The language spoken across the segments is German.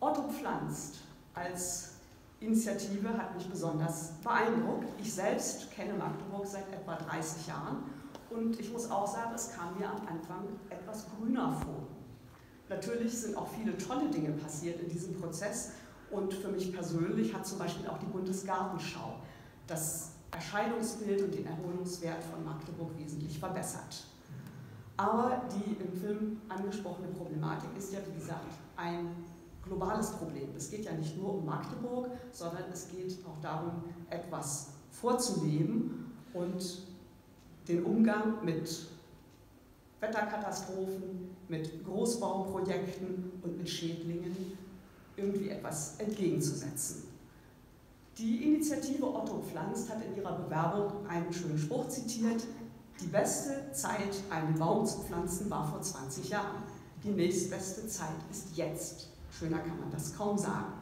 Otto pflanzt als Initiative hat mich besonders beeindruckt. Ich selbst kenne Magdeburg seit etwa 30 Jahren und ich muss auch sagen, es kam mir am Anfang etwas grüner vor. Natürlich sind auch viele tolle Dinge passiert in diesem Prozess und für mich persönlich hat zum Beispiel auch die Bundesgartenschau das Erscheinungsbild und den Erholungswert von Magdeburg wesentlich verbessert. Aber die im Film angesprochene Problematik ist ja, wie gesagt, ein globales Problem. Es geht ja nicht nur um Magdeburg, sondern es geht auch darum, etwas vorzuleben und den Umgang mit Wetterkatastrophen, mit Großbauprojekten und mit Schädlingen irgendwie etwas entgegenzusetzen. Die Initiative Otto pflanzt hat in ihrer Bewerbung einen schönen Spruch zitiert: Die beste Zeit, einen Baum zu pflanzen, war vor 20 Jahren. Die nächstbeste Zeit ist jetzt. Schöner kann man das kaum sagen.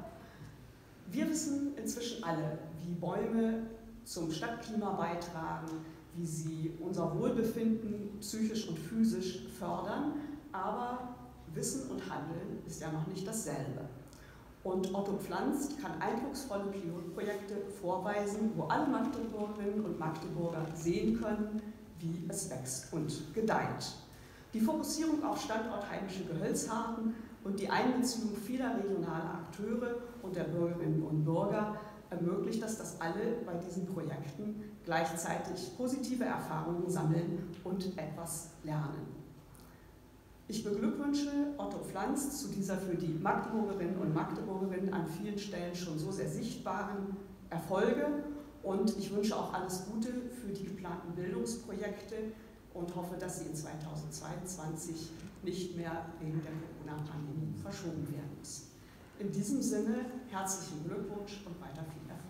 Wir wissen inzwischen alle, wie Bäume zum Stadtklima beitragen, wie sie unser Wohlbefinden psychisch und physisch fördern, aber Wissen und Handeln ist ja noch nicht dasselbe. Und Otto pflanzt kann eindrucksvolle Pilotprojekte vorweisen, wo alle Magdeburgerinnen und Magdeburger sehen können, wie es wächst und gedeiht. Die Fokussierung auf standortheimische Gehölzarten und die Einbeziehung vieler regionaler Akteure und der Bürgerinnen und Bürger ermöglicht es, dass alle bei diesen Projekten gleichzeitig positive Erfahrungen sammeln und etwas lernen. Ich beglückwünsche Otto Pflanz zu dieser für die Magdeburgerinnen und Magdeburgerinnen an vielen Stellen schon so sehr sichtbaren Erfolge und ich wünsche auch alles Gute für die geplanten Bildungsprojekte und hoffe, dass sie in 2022 nicht mehr wegen der Corona-Pandemie verschoben werden müssen. In diesem Sinne herzlichen Glückwunsch und weiter viel Erfolg.